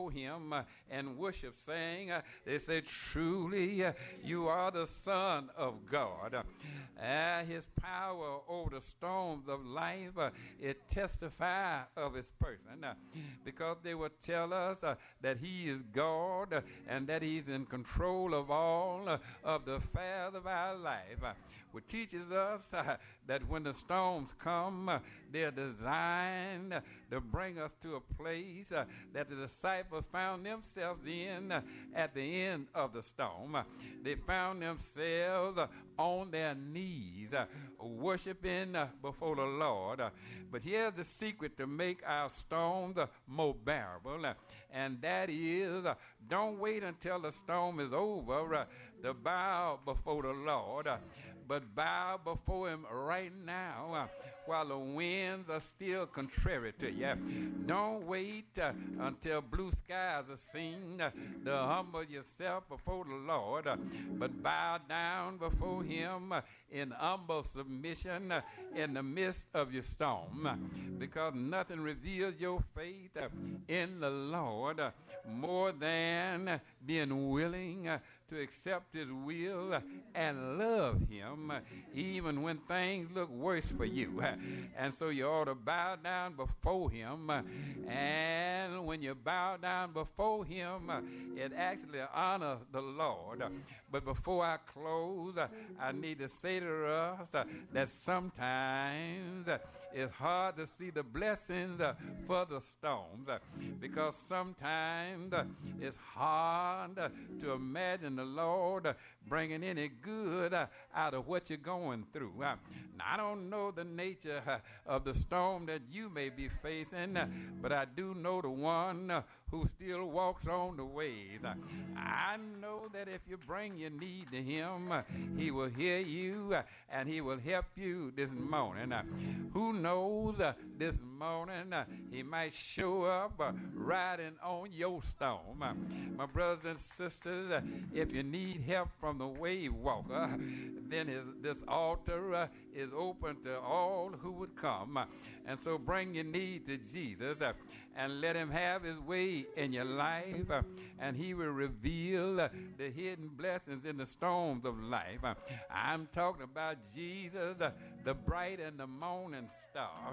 before him and worship, saying, they say, truly you are the Son of God. His power over the storms of life, it testifies of his person, because they will tell us that he is God and that he's in control of all of the affairs of our life, which teaches us that when the storms come, they're designed to bring us to a place that the disciples found themselves in at the end of the storm. They found themselves on their knees, worshiping before the Lord. But here's the secret to make our storms more bearable, and that is, don't wait until the storm is over to bow before the Lord, but bow before him right now while the winds are still contrary to you. Don't wait until blue skies are seen to humble yourself before the Lord, but bow down before him in humble submission in the midst of your storm, because nothing reveals your faith in the Lord more than being willing to accept his will and love him even when things look worse for you. And so you ought to bow down before him, and when you bow down before him, it actually honors the Lord. But before I close, I need to say to us that sometimes it's hard to see the blessings for the storms, because sometimes it's hard to imagine the Lord bringing any good out of what you're going through. Now, I don't know the nature of the storm that you may be facing, but I do know the one who still walks on the waves. I know that if you bring your need to him, he will hear you and he will help you this morning. Who knows, this morning he might show up riding on your storm. My brothers and sisters, if you need help from the wave walker, then this altar is open to all who would come. And so bring your need to Jesus and let him have his way in your life, and he will reveal the hidden blessings in the storms of life. I'm talking about Jesus, the bright and the morning star.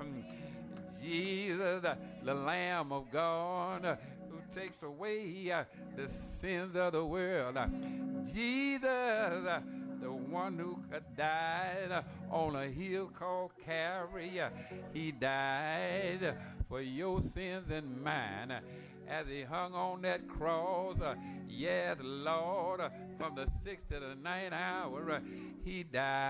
Jesus, the Lamb of God, who takes away the sins of the world. Jesus, the one who died on a hill called Calvary. He died for your sins and mine as he hung on that cross. Yes, Lord, from the 6th to the 9th hour, he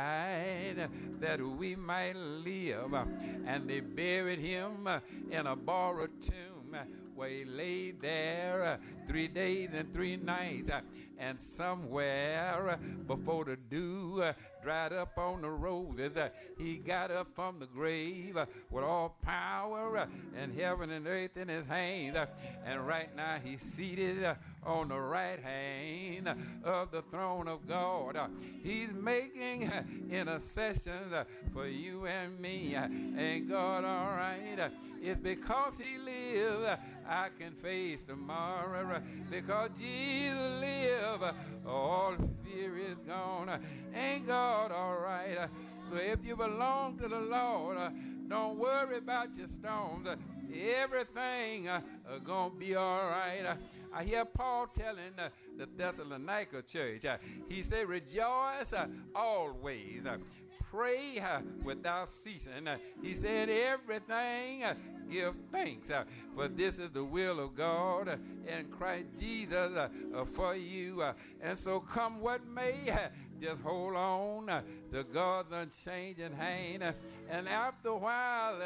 died that we might live. And they buried him in a borrowed tomb, where he lay there 3 days and 3 nights. And somewhere before the dew dried up on the roses, he got up from the grave with all power in heaven and earth in his hands. And right now he's seated on the right hand of the throne of God. He's making intercessions for you and me. Ain't God all right? It's because he lives I can face tomorrow. Because Jesus lives, all fear is gone. Ain't God all right? So if you belong to the Lord, don't worry about your storms. Everything gonna be all right. I hear Paul telling the Thessalonica church, he said, rejoice always. Pray without ceasing. He said, everything give thanks, for this is the will of God in Christ Jesus for you. And so come what may, just hold on to God's unchanging hand, and after a while,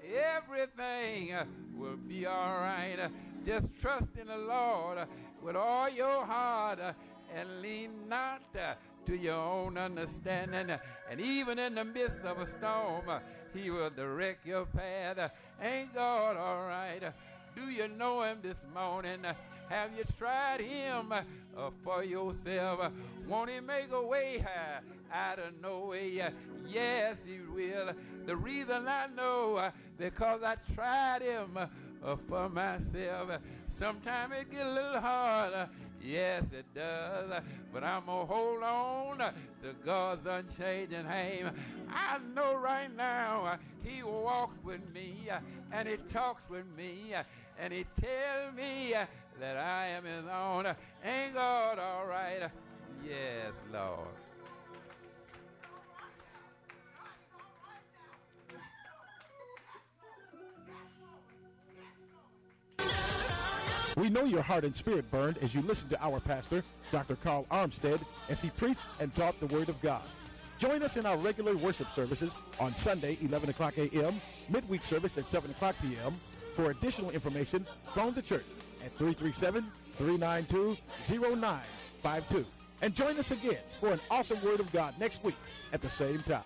everything will be all right. Just trust in the Lord with all your heart and lean not to your own understanding. And even in the midst of a storm, he will direct your path. Ain't God all right? Do you know him this morning? Have you tried him for yourself? Won't he make a way out of no way? Yes, he will. The reason I know, because I tried him for myself. Sometimes it get a little harder. Yes, it does. But I'm going to hold on to God's unchanging hand. I know right now he walks with me and he talks with me and he tells me that I am his own. Ain't God all right? Yes, Lord. We know your heart and spirit burned as you listened to our pastor, Dr. Carl Armstead, as he preached and taught the Word of God. Join us in our regular worship services on Sunday, 11 o'clock a.m., midweek service at 7 o'clock p.m. For additional information, phone the church at 337-392-0952. And join us again for an awesome Word of God next week at the same time.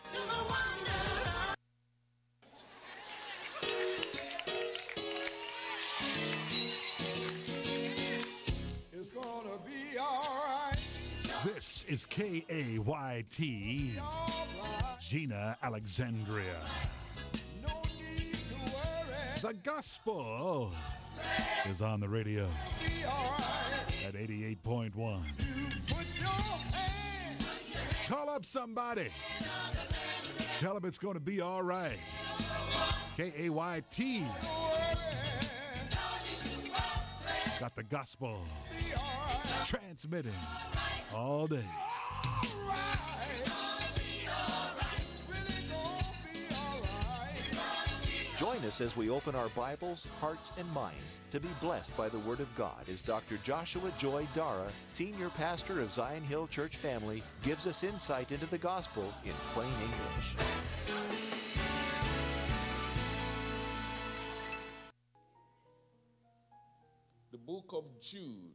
It's gonna be all right. This is KAYT, Gina Alexandria. No need to worry. The gospel is on the radio Be all right. at 88.1. You put your hand. Call up somebody. Tell them it's going to be all right. KAYT got the gospel transmitting all day. Join us as we open our Bibles, hearts, and minds to be blessed by the Word of God as Dr. Joshua Joy Dara, Senior Pastor of Zion Hill Church Family, gives us insight into the gospel in plain English. The book of Jude.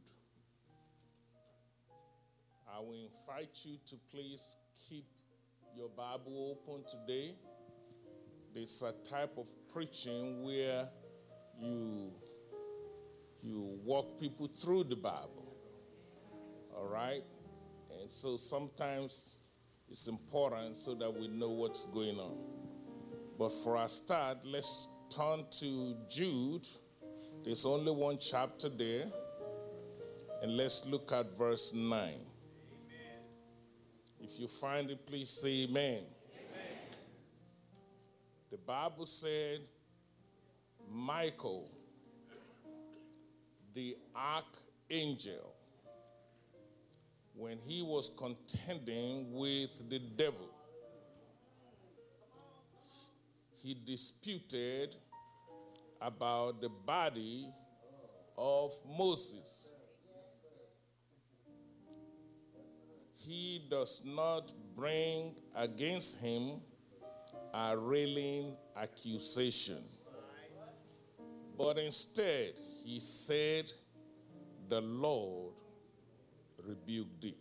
I will invite you to please keep your Bible open today. There's a type of preaching where you walk people through the Bible. All right? And so sometimes it's important so that we know what's going on. But for our start, let's turn to Jude. There's only one chapter there. And let's look at verse 9. Amen. If you find it, please say amen. Amen. The Bible said, Michael, the archangel, when he was contending with the devil, he disputed about the body of Moses. He does not bring against him a railing accusation, but instead he said, the Lord rebuke thee.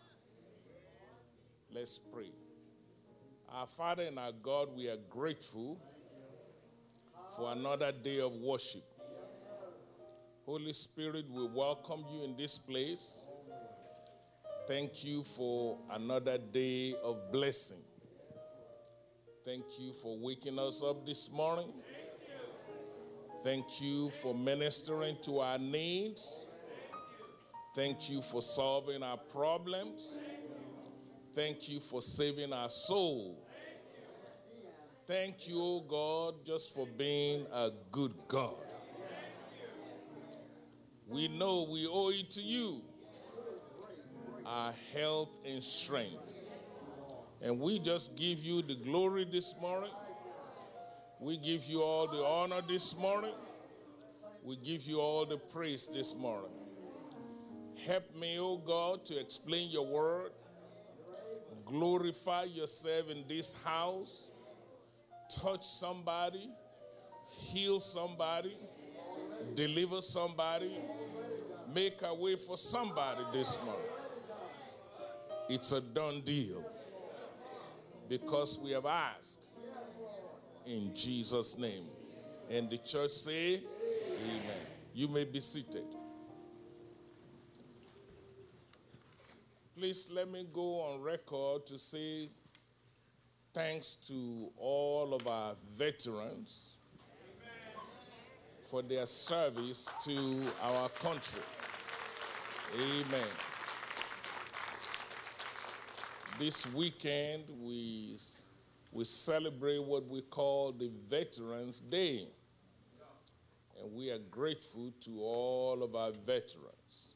Let's pray. Our Father and our God, we are grateful for another day of worship. Holy Spirit, we welcome you in this place. Thank you for another day of blessing. Thank you for waking us up this morning. Thank you for ministering to our needs. Thank you for solving our problems. Thank you for saving our soul. Thank you, oh God, just for being a good God. We know we owe it to you, our health and strength. And we just give you the glory this morning. We give you all the honor this morning. We give you all the praise this morning. Help me, oh God, to explain your word. Glorify yourself in this house. Touch somebody. Heal somebody. Deliver somebody. Make a way for somebody this morning. It's a done deal because we have asked in Jesus' name. And the church say, amen. You may be seated. Please let me go on record to say thanks to all of our veterans for their service to our country. Amen. This weekend, we celebrate what we call the Veterans Day. And we are grateful to all of our veterans.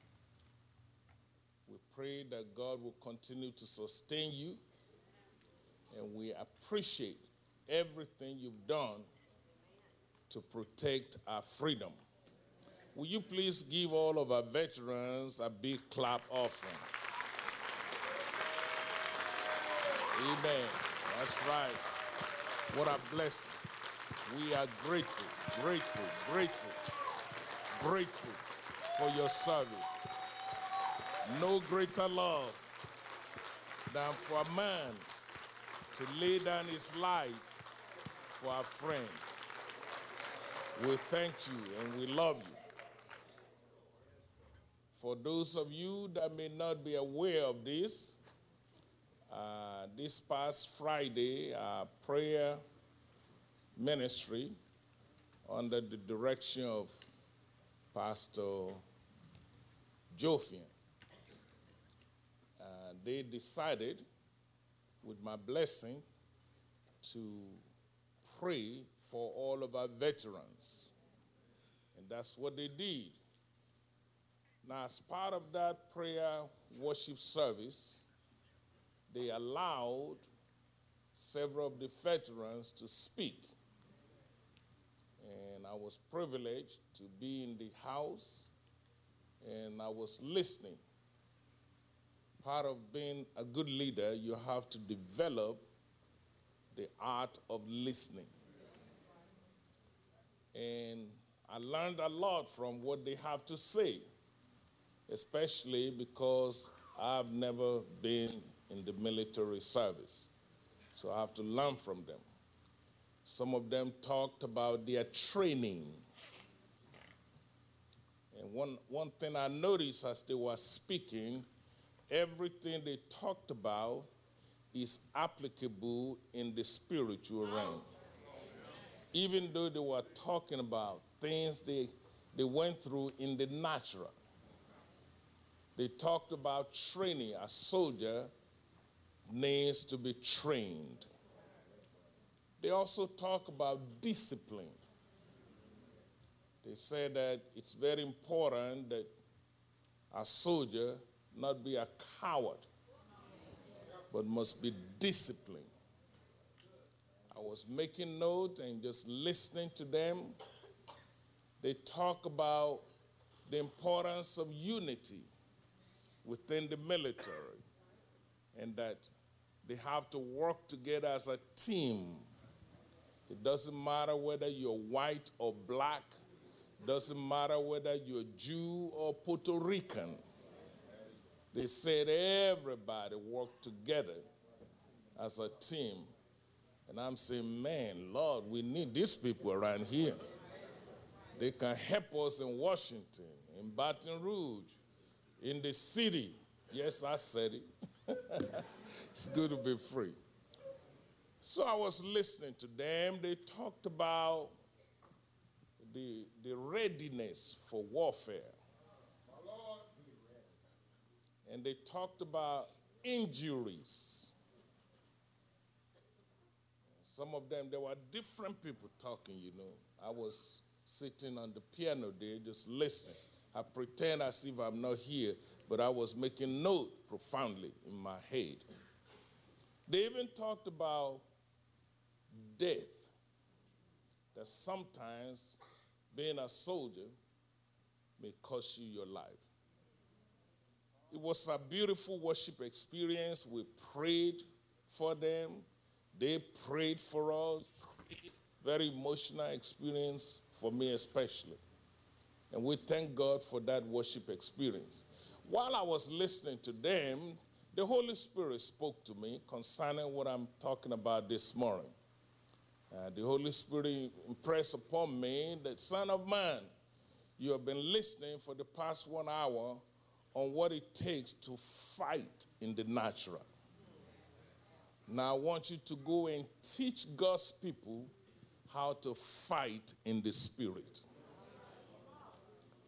We pray that God will continue to sustain you, and we appreciate everything you've done to protect our freedom. Will you please give all of our veterans a big clap offering? Amen. That's right. What a blessing. We are grateful, grateful, grateful, grateful for your service. No greater love than for a man to lay down his life for a friend. We thank you and we love you. For those of you that may not be aware of this, this past Friday, our prayer ministry, under the direction of Pastor Jofian, they decided, with my blessing, to pray for all of our veterans. And that's what they did. Now, as part of that prayer worship service, they allowed several of the veterans to speak. And I was privileged to be in the house, and I was listening. Part of being a good leader, you have to develop the art of listening. And I learned a lot from what they have to say, especially because I've never been in the military service. So I have to learn from them. Some of them talked about their training. And one thing I noticed as they were speaking, everything they talked about is applicable in the spiritual realm. Even though they were talking about things they went through in the natural. They talked about training. A soldier needs to be trained. They also talk about discipline. They say that it's very important that a soldier not be a coward, but must be disciplined. I was making note and just listening to them. They talk about the importance of unity within the military, and that they have to work together as a team. It doesn't matter whether you're white or black. It doesn't matter whether you're Jew or Puerto Rican. They said everybody work together as a team. And I'm saying, man, Lord, we need these people around here. They can help us in Washington, in Baton Rouge, in the city. Yes, I said it. It's good to be free. So I was listening to them. They talked about the readiness for warfare. And they talked about injuries. Some of them, there were different people talking, you know. I was sitting on the piano there just listening. I pretend as if I'm not here, but I was making note profoundly in my head. They even talked about death, that sometimes being a soldier may cost you your life. It was a beautiful worship experience. We prayed for them. They prayed for us. Very emotional experience for me especially. And we thank God for that worship experience. While I was listening to them, the Holy Spirit spoke to me concerning what I'm talking about this morning. The Holy Spirit impressed upon me that, Son of man, you have been listening for the past 1 hour on what it takes to fight in the natural. Now I want you to go and teach God's people how to fight in the spirit.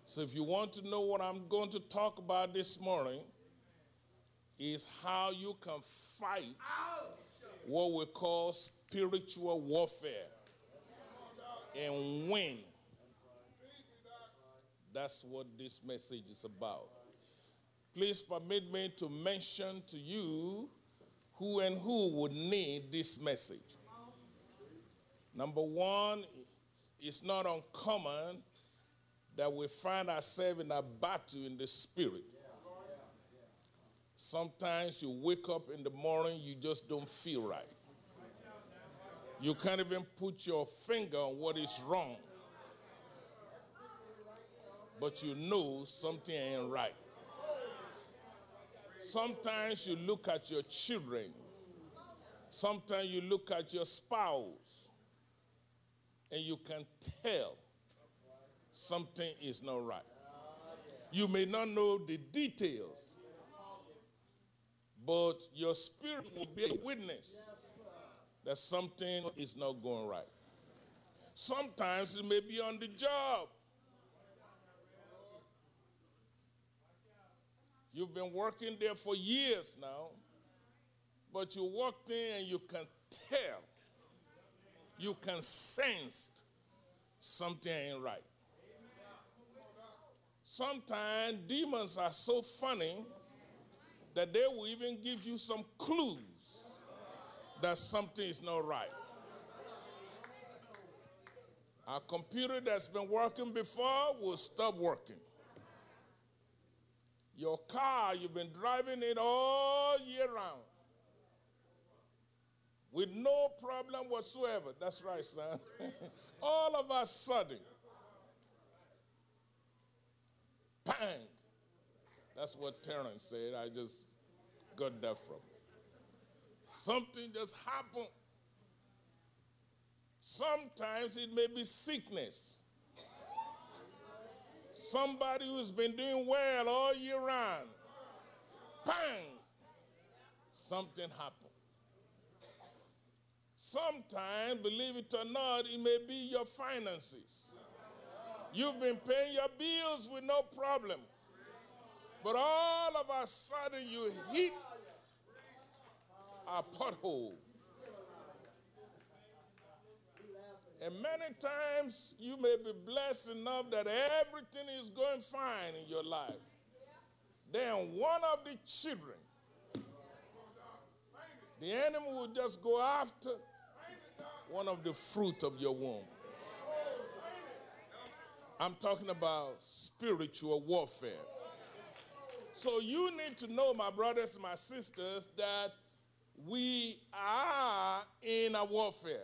So if you want to know what I'm going to talk about this morning, is how you can fight what we call spiritual warfare and win. That's what this message is about. Please permit me to mention to you who and who would need this message. Number one, it's not uncommon that we find ourselves in a battle in the spirit. Sometimes you wake up in the morning, you just don't feel right. You can't even put your finger on what is wrong. But you know something ain't right. Sometimes you look at your children. Sometimes you look at your spouse. And you can tell something is not right. You may not know the details, but your spirit will be a witness that something is not going right. Sometimes it may be on the job. You've been working there for years now, but you walked in and you can tell, you can sense something ain't right. Sometimes demons are so funny that they will even give you some clues that something is not right. A computer that's been working before will stop working. Your car, you've been driving it all year round with no problem whatsoever. That's right, son. All of a sudden, bang. That's what Terrence said. I just got that from him. Something just happened. Sometimes it may be sickness. Somebody who's been doing well all year round, bang, something happened. Sometimes, believe it or not, it may be your finances. You've been paying your bills with no problem, but all of a sudden you hit a pothole. And many times you may be blessed enough that everything is going fine in your life. Then one of the children, the enemy will just go after one of the fruit of your womb. I'm talking about spiritual warfare. So you need to know, my brothers and my sisters, that we are in a warfare.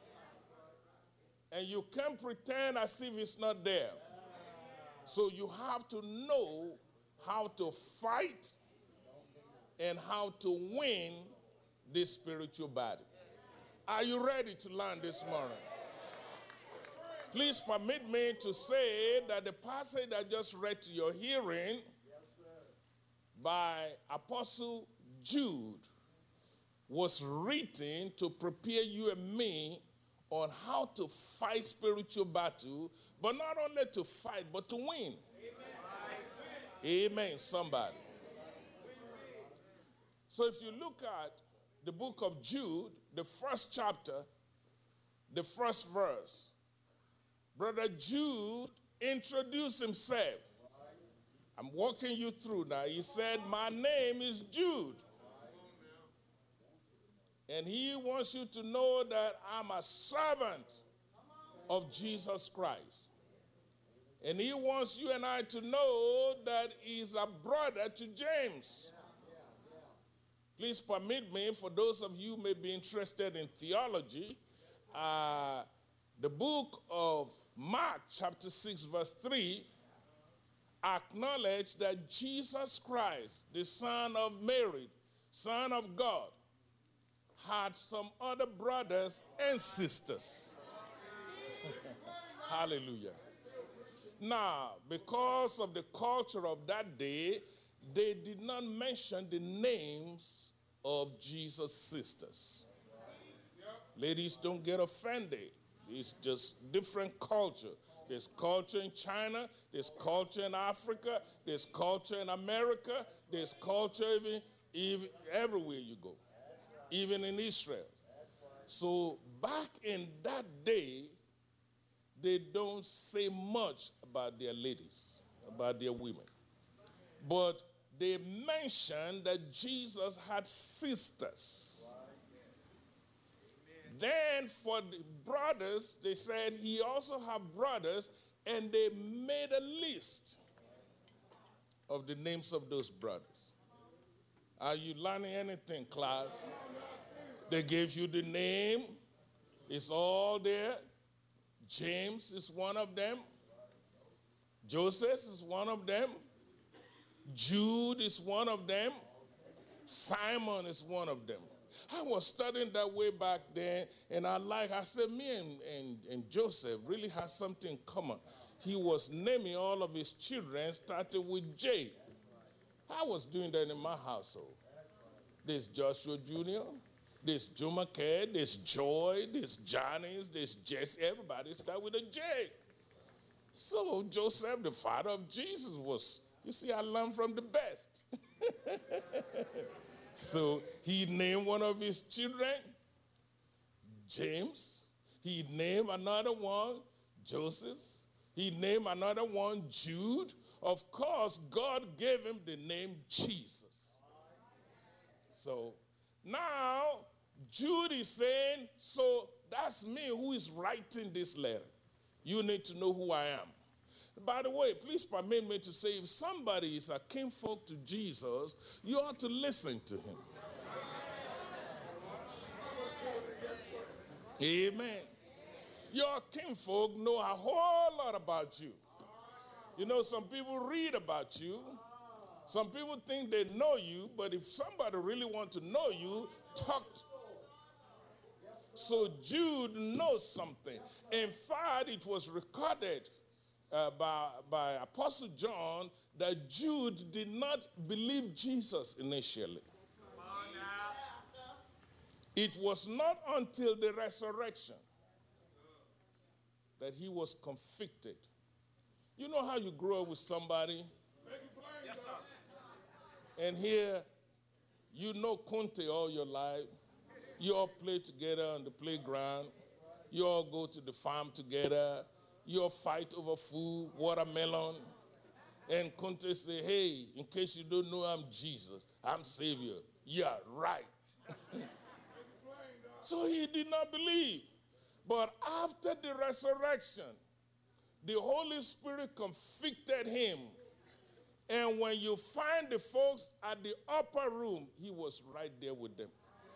And you can't pretend as if it's not there. So you have to know how to fight and how to win this spiritual battle. Are you ready to learn this morning? Please permit me to say that the passage I just read to your hearing by Apostle Jude was written to prepare you and me on how to fight spiritual battle, but not only to fight, but to win. Amen. Amen, somebody. So if you look at the book of Jude, the first chapter, the first verse, Brother Jude introduced himself. I'm walking you through now. He said, my name is Jude. And he wants you to know that I'm a servant of Jesus Christ. And he wants you and I to know that he's a brother to James. Please permit me, for those of you who may be interested in theology, the book of Mark chapter 6 verse 3 acknowledge that Jesus Christ, the Son of Mary, Son of God, had some other brothers and sisters. Hallelujah. Now, because of the culture of that day, they did not mention the names of Jesus' sisters. Ladies, don't get offended. It's just different culture. There's culture in China. There's culture in Africa. There's culture in America. There's culture even everywhere you go, even in Israel. So back in that day, they don't say much about their ladies, about their women. But they mentioned that Jesus had sisters. Then for the brothers, they said he also had brothers, and they made a list of the names of those brothers. Are you learning anything, class? They gave you the name. It's all there. James is one of them. Joseph is one of them. Jude is one of them. Simon is one of them. I was studying that way back then, and I said, me and Joseph really had something in common. He was naming all of his children, starting with J. I was doing that in my household. There's Joshua Jr., there's Jumaked, there's Joy, there's Johnny's, there's Jesse. Everybody start with a J. So Joseph, the father of Jesus, was, you see, I learned from the best. So he named one of his children James. He named another one Joseph. He named another one Jude. Of course, God gave him the name Jesus. So now Jude is saying, so that's me who is writing this letter. You need to know who I am. By the way, please permit me to say, if somebody is a kinfolk to Jesus, you ought to listen to him. Amen. Your kinfolk know a whole lot about you. You know, some people read about you. Some people think they know you, but if somebody really wants to know you, talk. So Jude knows something. In fact, it was recorded by Apostle John that Jude did not believe Jesus initially. It was not until the resurrection that he was convicted. You know how you grow up with somebody? Yes, sir. And here, you know Kunte all your life. You all play together on the playground. You all go to the farm together. You all fight over food, watermelon. And Kunte say, hey, in case you don't know, I'm Jesus. I'm Savior. Yeah, right. So he did not believe. But after the resurrection, the Holy Spirit convicted him. And when you find the folks at the upper room, he was right there with them.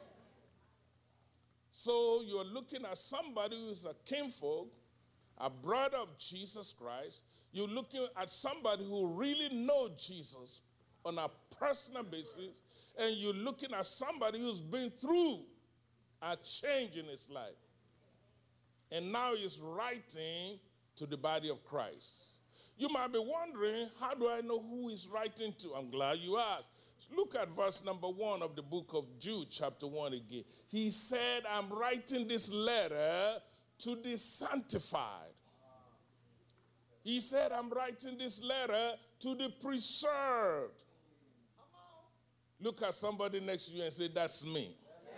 So you're looking at somebody who is a kinfolk, a brother of Jesus Christ. You're looking at somebody who really knows Jesus on a personal basis. And you're looking at somebody who's been through a change in his life. And now he's writing to the body of Christ. You might be wondering, how do I know who he's writing to? I'm glad you asked. Look at verse number 1 of the book of Jude, chapter 1 again. He said, I'm writing this letter to the sanctified. He said, I'm writing this letter to the preserved. Look at somebody next to you and say, that's me.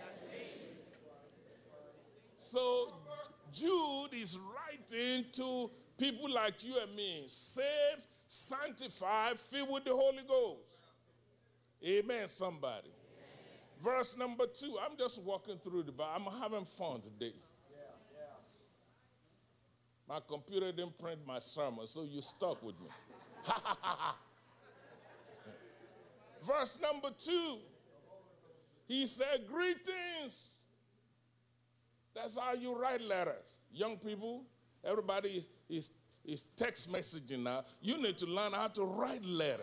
So Jude is writing to people like you and me, saved, sanctified, filled with the Holy Ghost. Amen, somebody. Amen. Verse number 2. I'm just walking through the Bible. I'm having fun today. My computer didn't print my sermon, so you stuck with me. Verse number 2. He said, greetings. That's how you write letters. Young people, everybody is text messaging now. You need to learn how to write letters.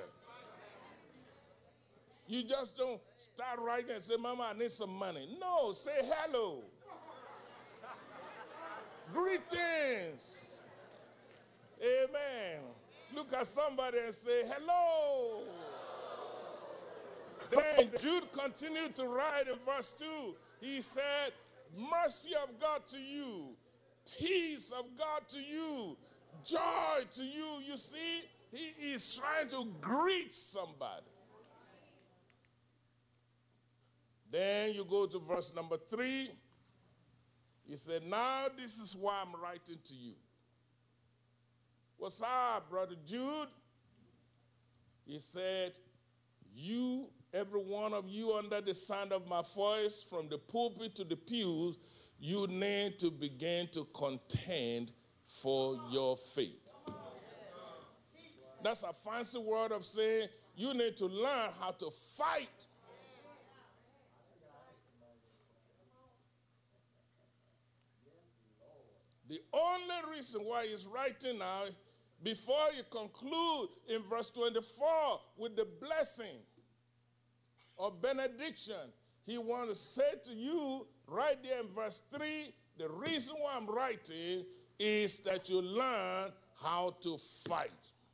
You just don't start writing and say, Mama, I need some money. No, say hello. Greetings. Amen. Look at somebody and say, hello. Then Jude continued to write in verse 2. He said, mercy of God to you, peace of God to you, joy to you. You see, he is trying to greet somebody. Then you go to verse number 3. He said, now this is why I'm writing to you. What's up, Brother Jude? He said, you, every one of you under the sound of my voice, from the pulpit to the pews, you need to begin to contend for your faith. That's a fancy word of saying you need to learn how to fight. The only reason why he's writing now, before you conclude in verse 24 with the blessing or benediction, he wants to say to you right there in verse 3, the reason why I'm writing is that you learn how to fight.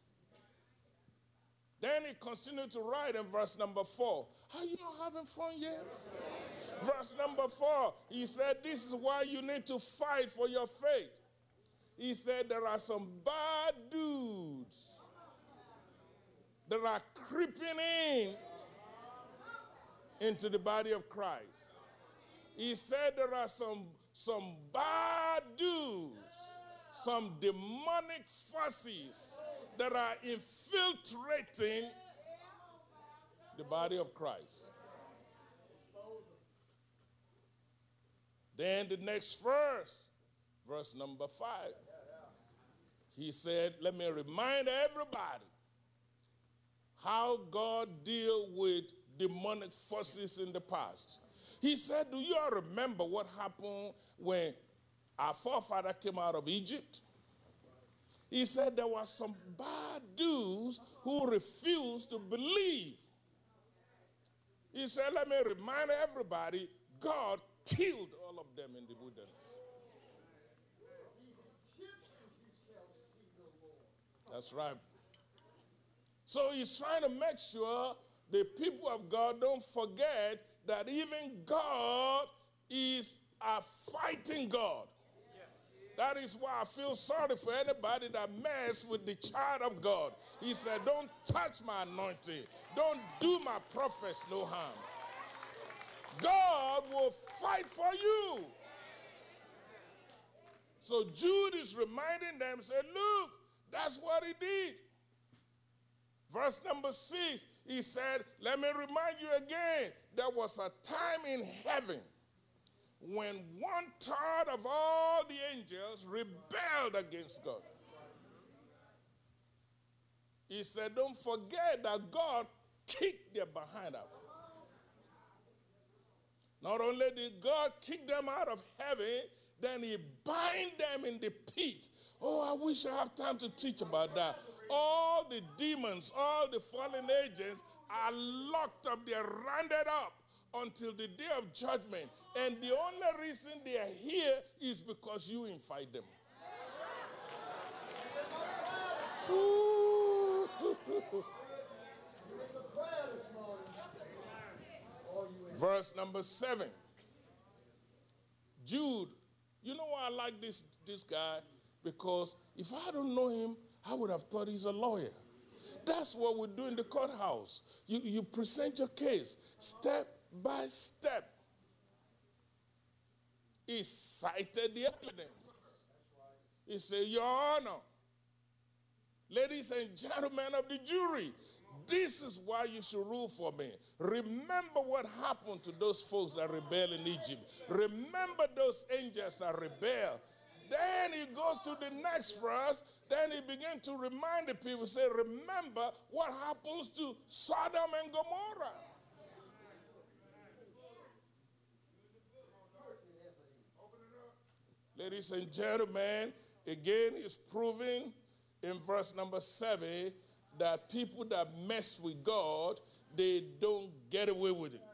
Then he continued to write in verse number 4. Are you not having fun yet? Verse number 4, he said, this is why you need to fight for your faith. He said there are some bad dudes that are creeping into the body of Christ. He said there are some bad dudes, some demonic forces that are infiltrating the body of Christ. Then the next verse, verse number 5, he said, let me remind everybody how God dealt with demonic forces in the past. He said, do you all remember what happened when our forefather came out of Egypt? He said there were some bad dudes who refused to believe. He said, let me remind everybody, God killed all of them in the wilderness. That's right. So he's trying to make sure the people of God don't forget that even God is a fighting God. That is why I feel sorry for anybody that mess with the child of God. He said, don't touch my anointing. Don't do my prophets no harm. God will fight for you. So Jude is reminding them, say, look, that's what he did. Verse number 6, he said, let me remind you again, there was a time in heaven when 1/3 of all the angels rebelled against God. He said, don't forget that God kicked their behind out. Not only did God kick them out of heaven, then he bind them in the pit. Oh, I wish I have time to teach about that. All the demons, all the fallen agents are locked up, they're rounded up until the day of judgment. And the only reason they are here is because you invite them. Verse number 7. Jude, you know why I like this guy? Because if I don't know him, I would have thought he's a lawyer. That's what we do in the courthouse. You present your case step by step. He cited the evidence. He said, Your Honor, ladies and gentlemen of the jury, this is why you should rule for me. Remember what happened to those folks that rebelled in Egypt. Remember those angels that rebelled. Then he goes to the next verse. Then he began to remind the people, say, remember what happens to Sodom and Gomorrah. Ladies and gentlemen, again, it's proving in verse number 7 that people that mess with God, they don't get away with it.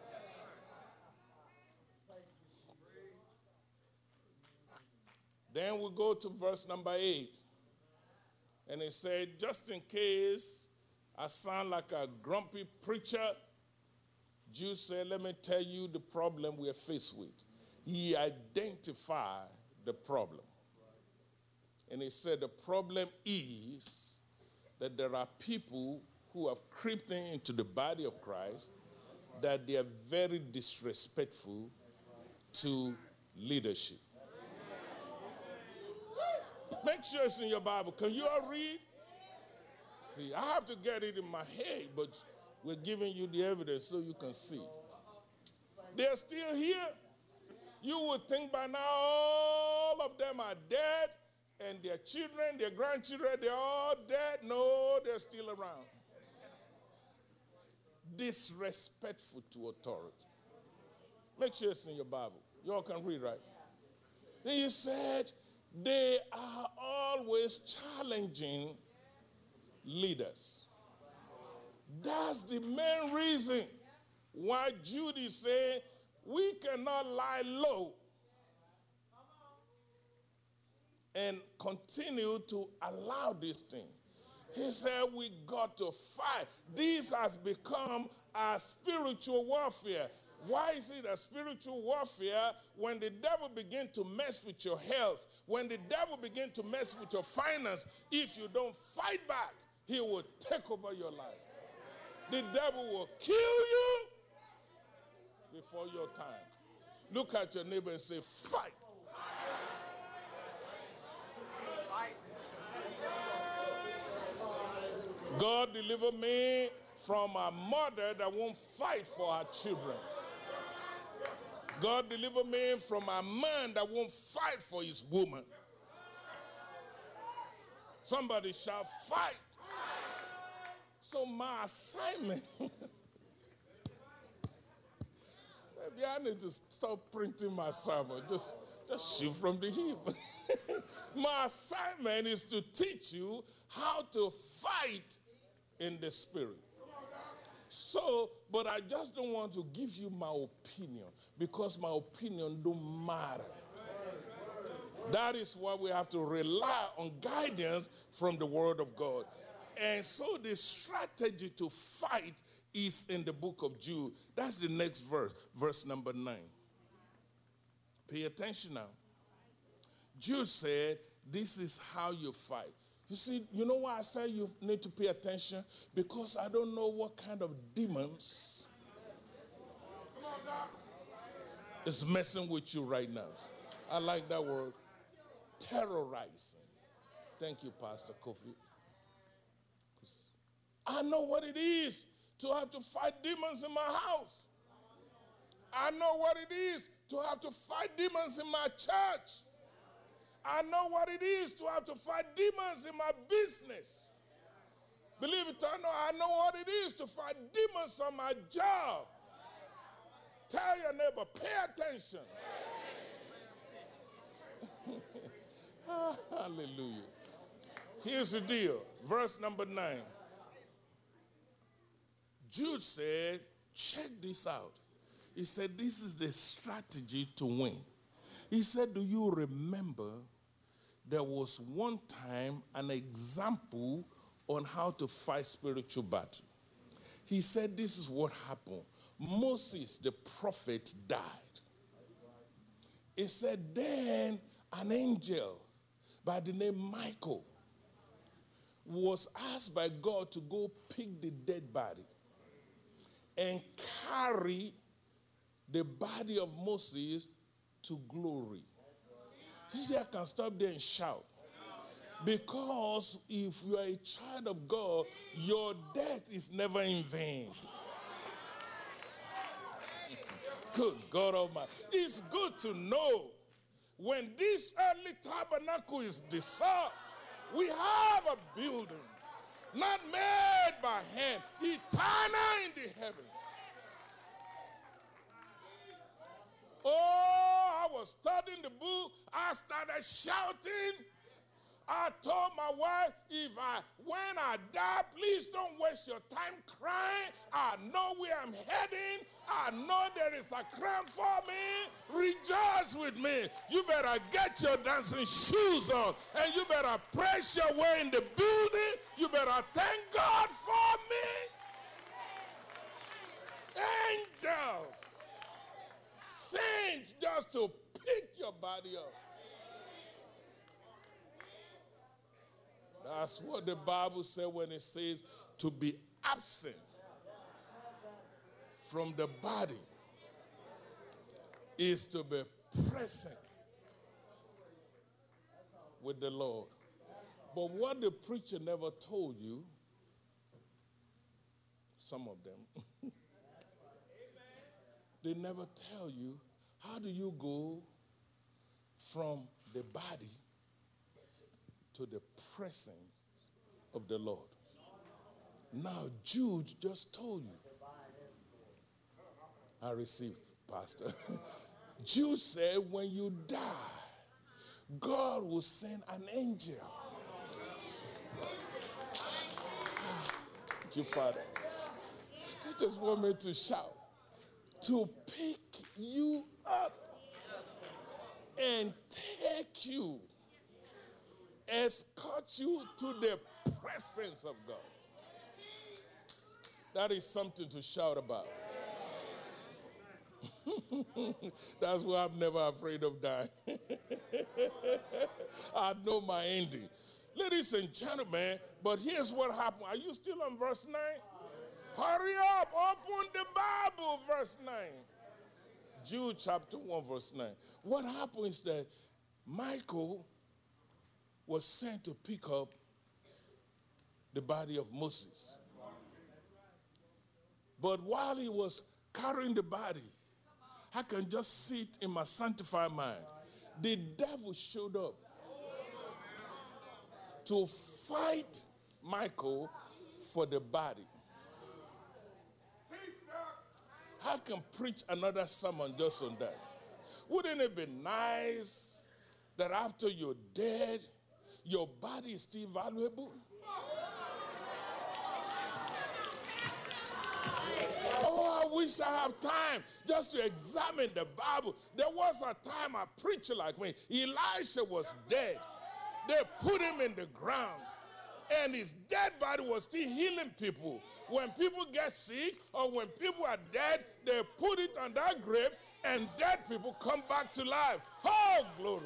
Then we go to verse number 8. And it said, just in case I sound like a grumpy preacher, Jude said, let me tell you the problem we are faced with. He identified the problem. And he said the problem is that there are people who have crept into the body of Christ that they are very disrespectful to leadership. Make sure it's in your Bible. Can you all read? See, I have to get it in my head, but we're giving you the evidence so you can see. They're still here. You would think by now all of them are dead, and their children, their grandchildren, they're all dead. No, they're still around. Disrespectful to authority. Make sure it's in your Bible. You all can read, right? Then he said, they are always challenging leaders. That's the main reason why Jude is saying we cannot lie low and continue to allow this thing. He said we got to fight. This has become a spiritual warfare. Why is it a spiritual warfare? When the devil begins to mess with your health, when the devil begins to mess with your finance, if you don't fight back, he will take over your life. The devil will kill you before your time. Look at your neighbor and say, fight. God deliver me from a mother that won't fight for her children. God deliver me from a man that won't fight for his woman. Somebody shall fight. So my assignment, maybe I need to stop printing my sermon. Just shoot from the hip. My assignment is to teach you how to fight in the spirit. So, but I just don't want to give you my opinion, because my opinion don't matter. That is why we have to rely on guidance from the Word of God. And so the strategy to fight is in the book of Jude. That's the next verse, verse number 9. Pay attention now. Jude said, this is how you fight. You see, you know why I say you need to pay attention? Because I don't know what kind of demons is messing with you right now. I like that word, terrorizing. Thank you, Pastor Kofi. I know what it is to have to fight demons in my house. I know what it is to have to fight demons in my church. I know what it is to have to fight demons in my business. Believe it or not, I know what it is to fight demons on my job. Tell your neighbor, pay attention. Hallelujah. Here's the deal. Verse number 9. Jude said, check this out. He said, this is the strategy to win. He said, do you remember there was one time an example on how to fight spiritual battle? He said, this is what happened. Moses, the prophet, died. He said, then an angel by the name Michael was asked by God to go pick the dead body and carry the body of Moses to glory. You see, I can stop there and shout. Because if you are a child of God, your death is never in vain. Good God Almighty. It's good to know when this earthly tabernacle is dissolved, we have a building not made by hand, eternal in the heavens. Oh, I was studying the book. I started shouting. I told my wife, when I die, please don't waste your time crying. I know where I'm heading. I know there is a crown for me. Rejoice with me. You better get your dancing shoes on, and you better praise your way in the building. You better thank God for me. Angels, saints, just to pick your body up. That's what the Bible said when it says to be absent from the body is to be present with the Lord. But what the preacher never told you, some of them, they never tell you, how do you go from the body to the presence of the Lord? Now, Jude just told you. I received, Pastor. Jude said, when you die, God will send an angel. Thank you, Father. I just want me to shout, to pick you up and take you, escort you to the presence of God. That is something to shout about. That's why I'm never afraid of dying. I know my ending. Ladies and gentlemen, but here's what happened. Are you still on verse 9? Hurry up, open the Bible, verse 9. Jude chapter 1, verse 9. What happened is that Michael was sent to pick up the body of Moses. But while he was carrying the body, I can just see it in my sanctified mind. The devil showed up to fight Michael for the body. I can preach another sermon just on that. Wouldn't it be nice that after you're dead, your body is still valuable? Oh, I wish I have time just to examine the Bible. There was a time a preacher like me, Elisha was dead. They put him in the ground, and his dead body was still healing people. When people get sick or when people are dead, they put it on that grave, and dead people come back to life. Oh, glory.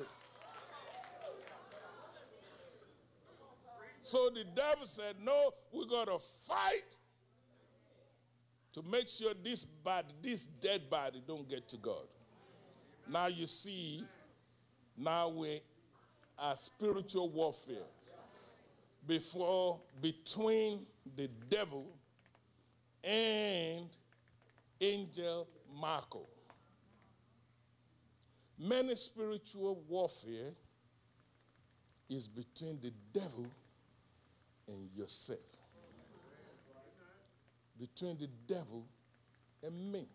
So the devil said, no, we got to fight to make sure this dead body don't get to God. Now you see, now we are spiritual warfare between the devil and angel Michael. Many spiritual warfare is between the devil and yourself. Between the devil and me.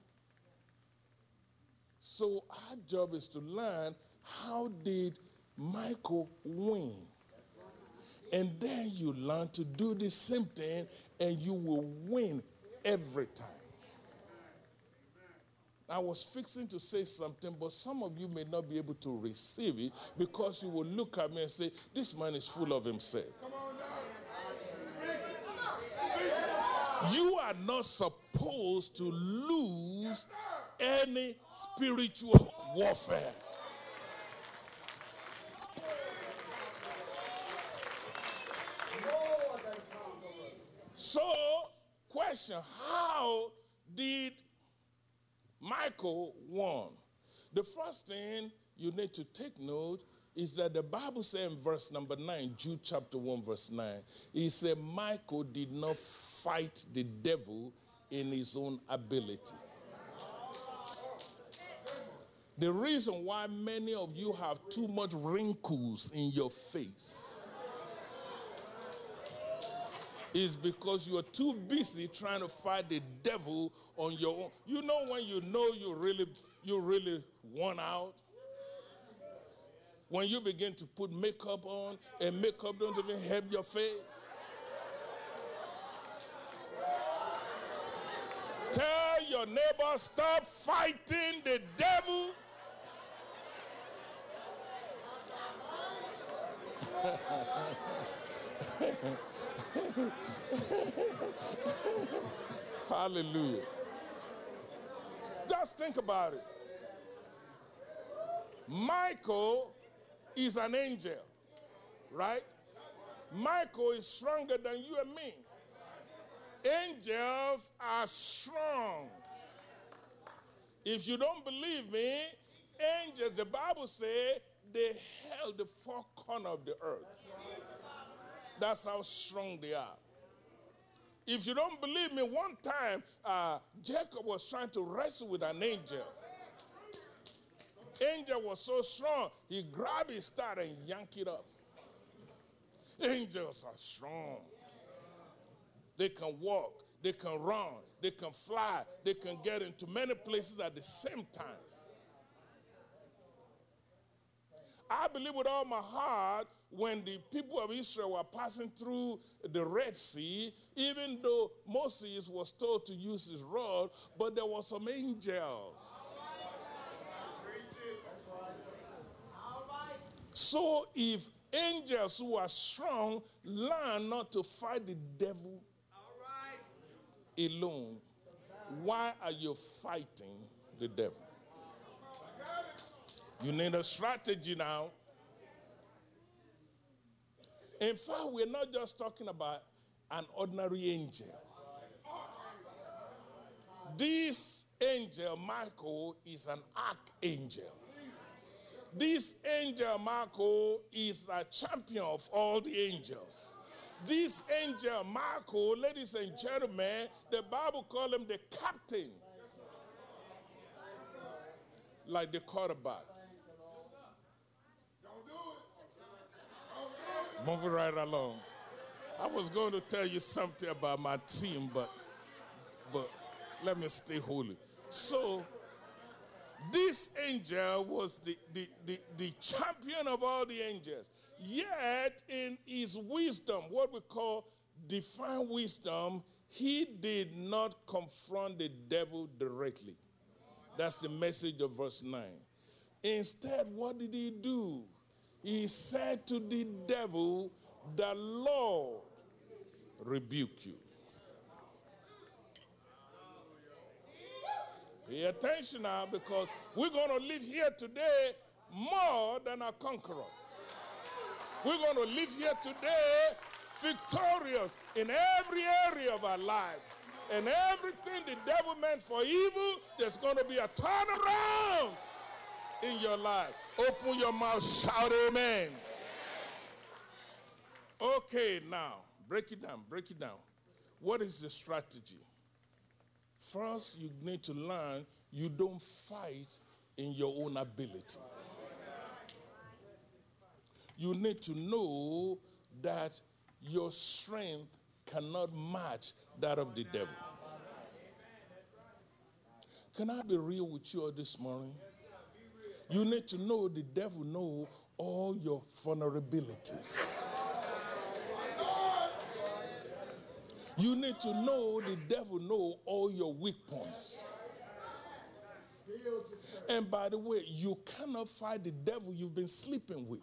So our job is to learn, how did Michael win? And then you learn to do the same thing, and you will win every time. I was fixing to say something, but some of you may not be able to receive it because you will look at me and say, this man is full of himself. You are not supposed to lose any spiritual warfare. So, question, how did Michael won? The first thing you need to take note is that the Bible says in verse number 9, Jude chapter 1, verse 9, it said Michael did not fight the devil in his own ability. The reason why many of you have too much wrinkles in your face is because you are too busy trying to fight the devil on your own. You know when you really won out? When you begin to put makeup on, and makeup don't even help your face. Tell your neighbor, stop fighting the devil. Hallelujah. Just think about it. Michael is an angel, right? Michael is stronger than you and me. Angels are strong. If you don't believe me, angels, the Bible says, they held the four corners of the earth. That's how strong they are. If you don't believe me, one time Jacob was trying to wrestle with an angel. Angel was so strong, he grabbed his star and yanked it up. Angels are strong. They can walk, they can run, they can fly, they can get into many places at the same time. I believe with all my heart, when the people of Israel were passing through the Red Sea, even though Moses was told to use his rod, but there were some angels. So if angels who are strong learn not to fight the devil alone, why are you fighting the devil? You need a strategy now. In fact, we're not just talking about an ordinary angel. This angel, Michael, is an archangel. This angel, Michael, is a champion of all the angels. This angel, Michael, ladies and gentlemen, the Bible calls him the captain, like the quarterback. Moving right along. I was going to tell you something about my team, but let me stay holy. So, this angel was the champion of all the angels. Yet, in his wisdom, what we call divine wisdom, he did not confront the devil directly. That's the message of verse 9. Instead, what did he do? He said to the devil, "The Lord rebuke you." Pay attention now, because we're going to live here today more than a conqueror. We're going to live here today victorious in every area of our life. And everything the devil meant for evil, there's going to be a turnaround in your life. Open your mouth, shout amen. Okay, now, break it down. What is the strategy? First, you need to learn you don't fight in your own ability. You need to know that your strength cannot match that of the devil. Can I be real with you all this morning? You need to know the devil knows all your vulnerabilities. You need to know the devil knows all your weak points. And by the way, you cannot fight the devil you've been sleeping with.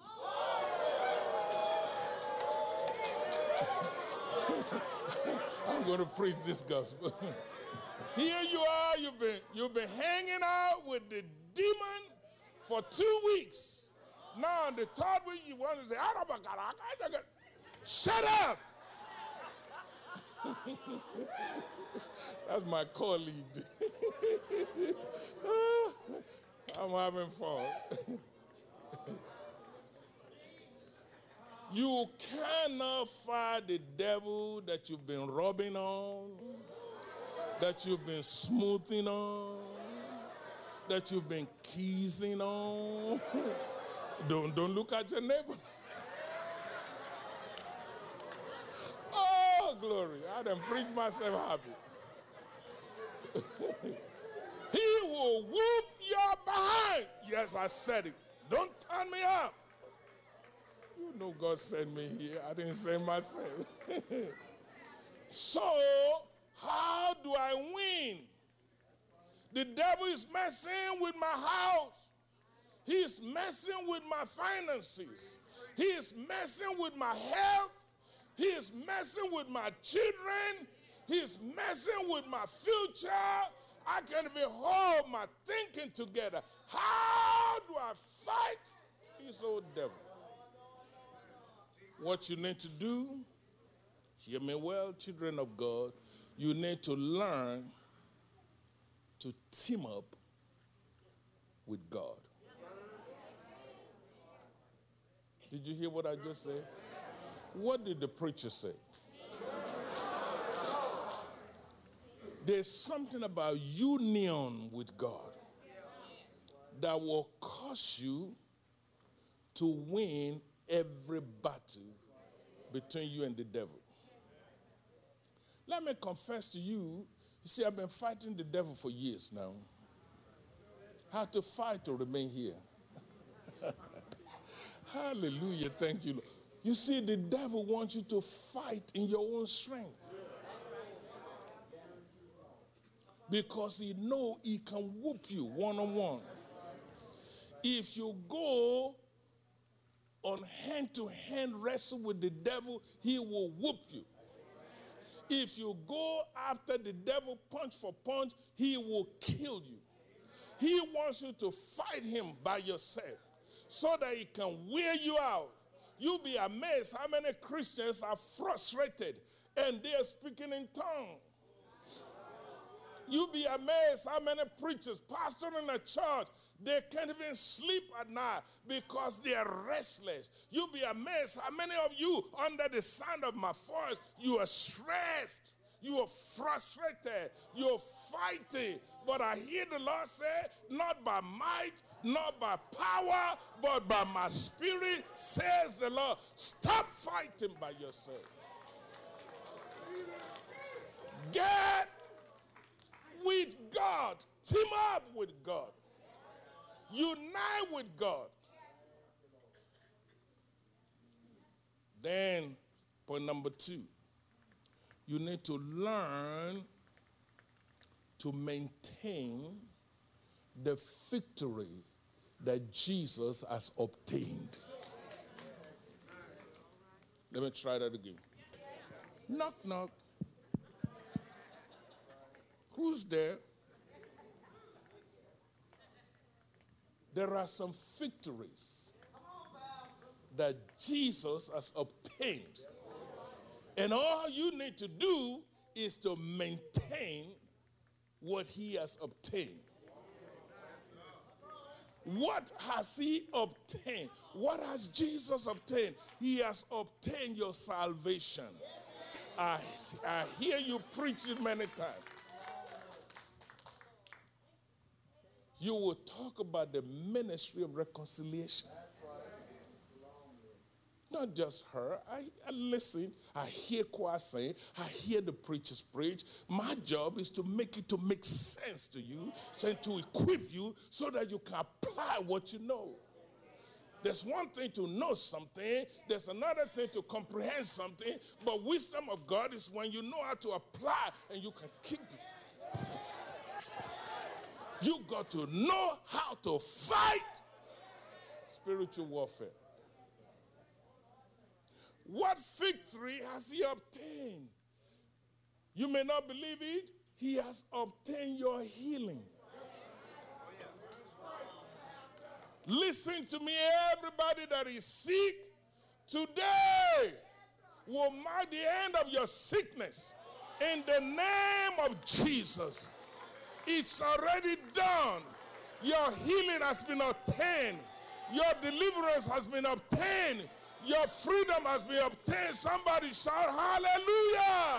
I'm going to preach this gospel. Here you are, you've been hanging out with the demon for 2 weeks. Now, the third week, you want to say, shut up. That's my colleague. I'm having fun. You cannot fight the devil that you've been rubbing on, that you've been smoothing on, that you've been kissing on. Don't look at your neighbor. Oh, glory. I done preached myself happy. He will whoop your behind. Yes, I said it. Don't turn me off. You know God sent me here. I didn't send myself. So, how do I win? The devil is messing with my house. He is messing with my finances. He is messing with my health. He is messing with my children. He is messing with my future. I can't even hold my thinking together. How do I fight this old devil? What you need to do, hear me well, children of God, you need to learn to team up with God. Did you hear what I just said? What did the preacher say? There's something about union with God that will cause you to win every battle between you and the devil. Let me confess to you, you see, I've been fighting the devil for years now. I had to fight to remain here. Hallelujah, thank you, Lord. You see, the devil wants you to fight in your own strength. Because he knows he can whoop you one-on-one. If you go on hand-to-hand wrestle with the devil, he will whoop you. If you go after the devil punch for punch, he will kill you. He wants you to fight him by yourself so that he can wear you out. You'll be amazed how many Christians are frustrated and they are speaking in tongues. You'll be amazed how many preachers, pastors in a church, they can't even sleep at night because they are restless. You'll be amazed how many of you, under the sound of my voice, you are stressed, you are frustrated, you're fighting. But I hear the Lord say, not by might, not by power, but by my spirit, says the Lord. Stop fighting by yourself. Get with God. Team up with God. Unite with God. Then, point number 2, you need to learn to maintain the victory that Jesus has obtained. Let me try that again. Knock, knock. Who's there? There are some victories that Jesus has obtained. And all you need to do is to maintain what he has obtained. What has he obtained? What has Jesus obtained? He has obtained your salvation. I hear you preach it many times. You will talk about the ministry of reconciliation. Not just her. I listen. I hear choir sing. I hear the preachers preach. My job is to make it to make sense to you and to equip you so that you can apply what you know. There's one thing to know something. There's another thing to comprehend something. But wisdom of God is when you know how to apply and you can keep it. You got to know how to fight spiritual warfare. What victory has he obtained? You may not believe it. He has obtained your healing. Listen to me, everybody that is sick. Today will mark the end of your sickness. In the name of Jesus. It's already done. Your healing has been obtained. Your deliverance has been obtained. Your freedom has been obtained. Somebody shout hallelujah.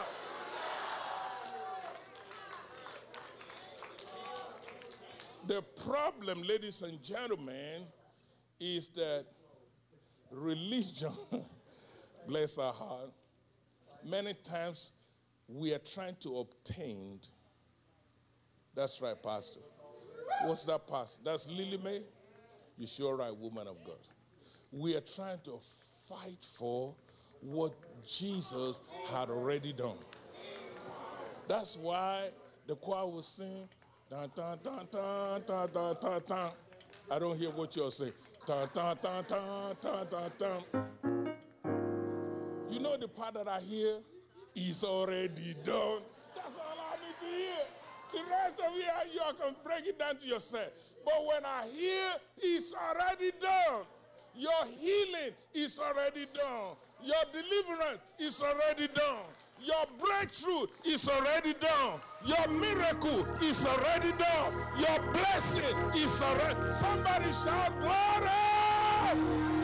The problem, ladies and gentlemen, is that religion, bless our heart, many times we are trying to obtain. That's right, Pastor. What's that, Pastor? That's Lily Mae? You're sure right, woman of God. We are trying to fight for what Jesus had already done. That's why the choir will sing, dun, dun, dun, dun, dun, dun, dun, dun. I don't hear what you're saying. Dun, dun, dun, dun, dun, dun, dun. You know the part that I hear? It's already done. That's all I need to hear. The rest of it, you can break it down to yourself. But when I hear, it's already done. Your healing is already done. Your deliverance is already done. Your breakthrough is already done. Your miracle is already done. Your blessing is already. Somebody shout glory!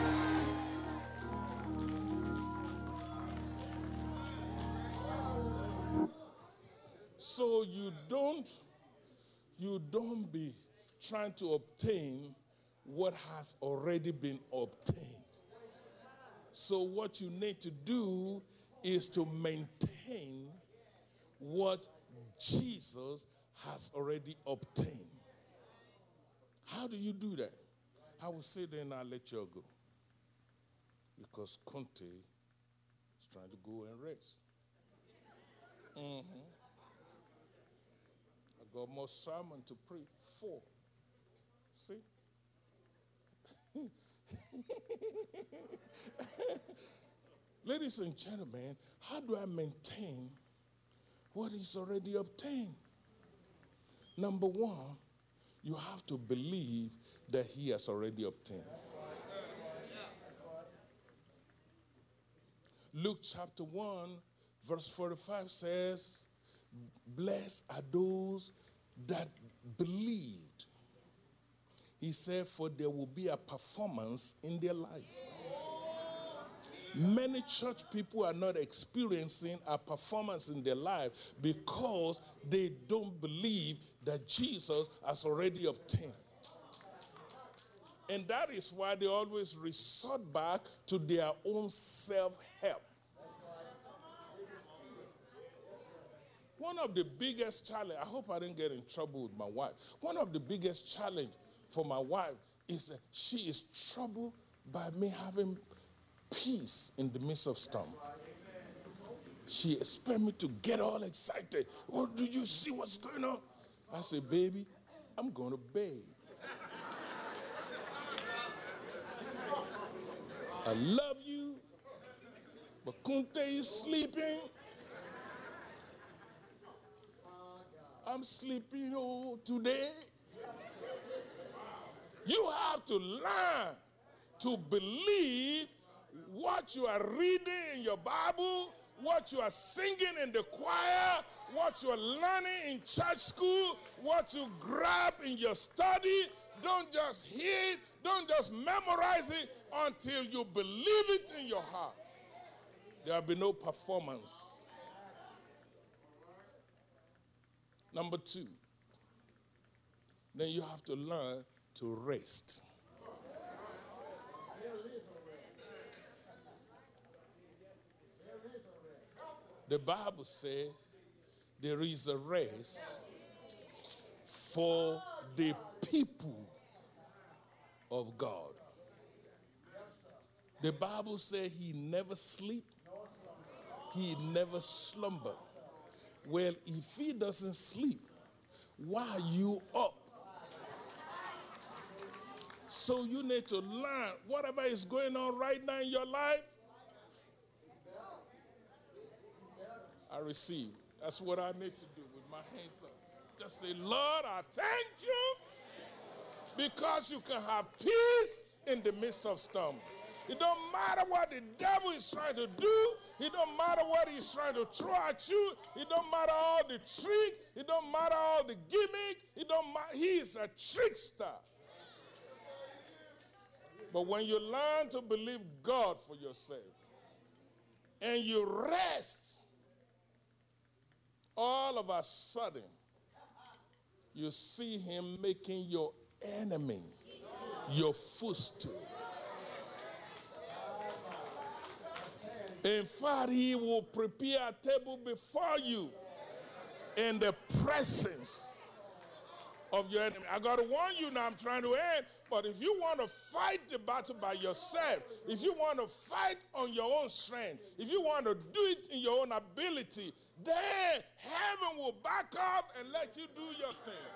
So you don't be trying to obtain what has already been obtained. So what you need to do is to maintain what Jesus has already obtained. How do you do that? I will say then I'll let you go. Because Conte is trying to go and rest. I got more sermon to preach. 4. See? Ladies and gentlemen, how do I maintain what is already obtained? Number 1, you have to believe that he has already obtained. Luke chapter 1, verse 45 says, blessed are those that believed. He said, for there will be a performance in their life. Many church people are not experiencing a performance in their life because they don't believe that Jesus has already obtained. And that is why they always resort back to their own self-help. One of the biggest challenges, I hope I didn't get in trouble with my wife. One of the biggest challenge for my wife is that she is troubled by me having peace in the midst of storm. She expects me to get all excited. Oh, did you see what's going on? I say, baby, I'm going to bed. I love you, but Kunte is sleeping. I'm sleeping today. You have to learn to believe what you are reading in your Bible, what you are singing in the choir, what you are learning in church school, what you grab in your study. Don't just hear it, don't just memorize it until you believe it in your heart. There will be no performance. Number 2, then you have to learn to rest. The Bible says there is a rest for the people of God. The Bible says he never sleep, he never slumber. Well, if he doesn't sleep, why are you up? So you need to learn whatever is going on right now in your life. I receive. That's what I need to do with my hands up. Just say, Lord, I thank you because you can have peace in the midst of storm. It don't matter what the devil is trying to do. It don't matter what he's trying to throw at you. It don't matter all the trick. It don't matter all the gimmick. It don't matter. He is a trickster. But when you learn to believe God for yourself and you rest, all of a sudden, you see him making your enemy your footstool. In fact, he will prepare a table before you in the presence of your enemy. I got to warn you now, I'm trying to end, but if you want to fight the battle by yourself, if you want to fight on your own strength, if you want to do it in your own ability, then heaven will back up and let you do your thing.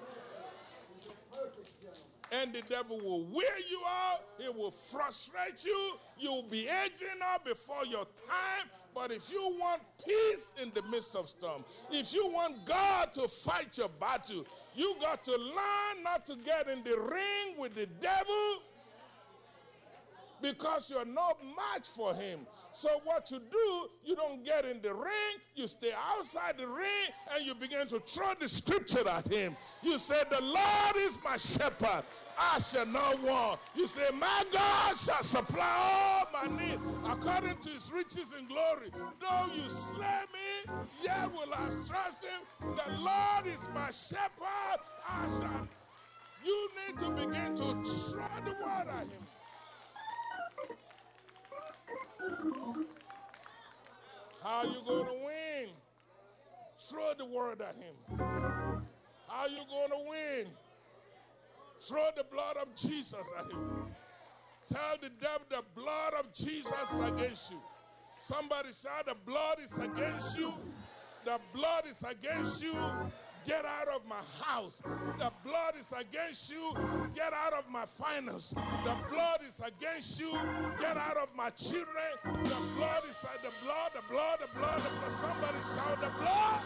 And the devil will wear you out. He will frustrate you. You'll be aging out before your time. But if you want peace in the midst of storm, if you want God to fight your battle, you got to learn not to get in the ring with the devil because you're no match for him. So what you do, you don't get in the ring, you stay outside the ring, and you begin to throw the scripture at him. You say, the Lord is my shepherd, I shall not want. You say, my God shall supply all my need according to his riches and glory. Though you slay me, yet will I trust him. The Lord is my shepherd, I shall. You need to begin to throw the word at him. How you going to win? Throw the word at him. How you going to win? Throw the blood of Jesus at him. Tell the devil the blood of Jesus against you. Somebody shout, the blood is against you. The blood is against you. Get out of my house. The blood is against you. Get out of my finance. The blood is against you. Get out of my children. The blood is the blood, the blood, the blood, the blood. Somebody shout the blood.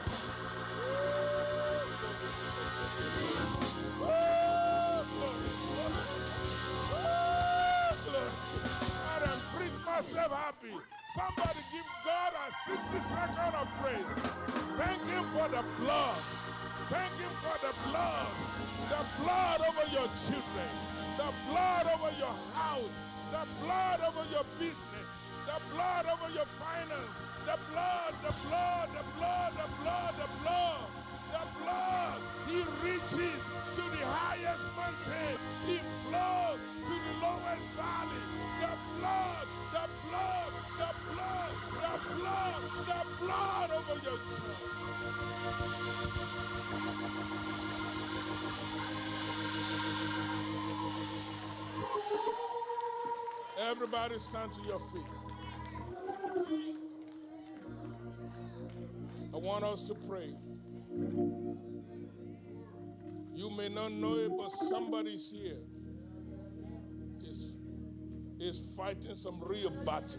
I done preached myself happy. Somebody give God a 60 seconds of praise. Thank him for the blood. Thank him for the blood. The blood over your children. The blood over your house. The blood over your business. The blood over your finance. The blood, the blood, the blood, the blood, the blood. The blood. He reaches to the highest mountain. He flows to the lowest valley. The blood, the blood, the blood, the blood, the blood over your children. Everybody stand to your feet. I want us to pray. You may not know it, but somebody's here is fighting some real battle.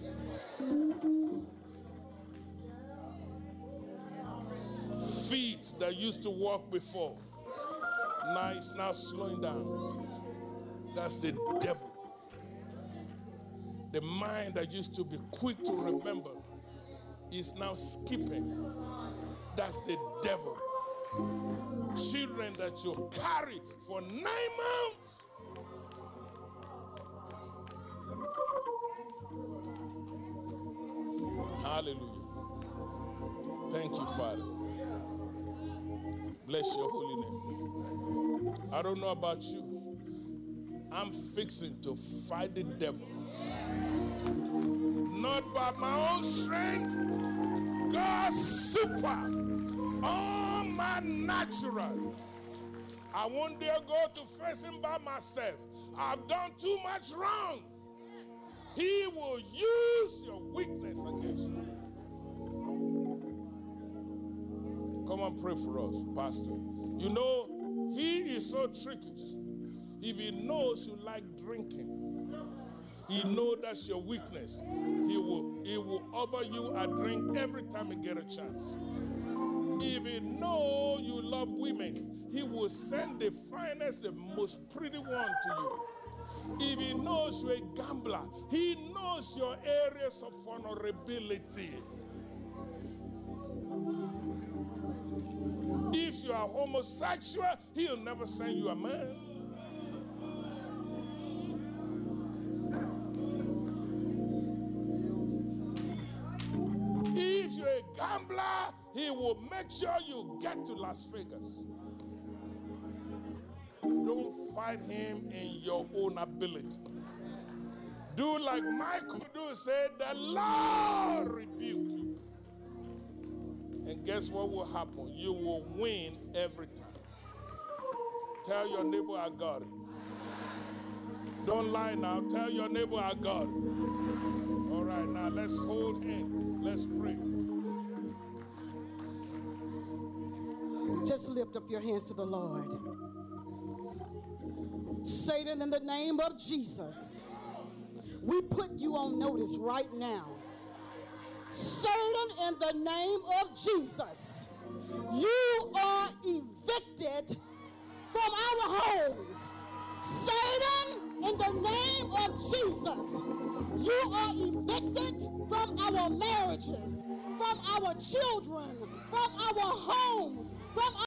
Feet that used to walk before, now it's now slowing down. That's the devil. The mind that used to be quick to remember is now skipping. That's the devil. Children that you carry for 9 months. Hallelujah. Thank you, Father. Bless your holy name. I don't know about you. I'm fixing to fight the devil. Not by my own strength. God's super. All my natural. I won't dare go to face him by myself. I've done too much wrong. He will use your weakness against you. Come and pray for us, Pastor. You know, he is so tricky. If he knows you like drinking, he knows that's your weakness. He will offer you a drink every time he get a chance. If he knows you love women, he will send the finest, the most pretty one to you. If he knows you're a gambler, he knows your areas of vulnerability. If you are homosexual, he'll never send you a man. If you're a gambler, he will make sure you get to Las Vegas. Don't fight him in your own ability. Do like Michael do, say, the Lord rebuke you. And guess what will happen? You will win every time. Tell your neighbor, I got it. Don't lie now. Tell your neighbor, I got it. All right, now let's hold hands. Let's pray. Just lift up your hands to the Lord. Satan, in the name of Jesus, we put you on notice right now. Satan, in the name of Jesus, you are evicted from our homes. Satan, in the name of Jesus. You are evicted from our marriages, from our children, from our homes, from